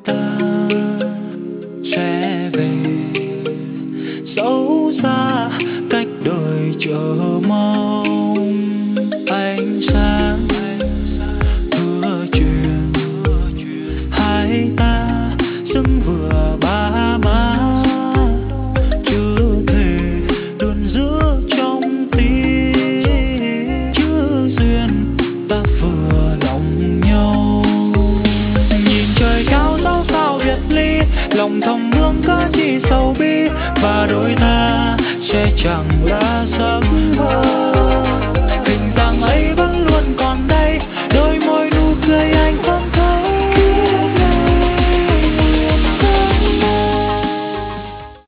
ta sẽ về dẫu xa cách đời chờ mong ánh sáng hứa truyền hai ta dưng vừa ba má chưa thể luôn giữ trong tim chưa duyên ta vừa lòng nhau nhìn trời cao dẫu sao biệt ly lòng thầm vương có chi sầu bi và đôi ta sẽ chẳng là giấc mơ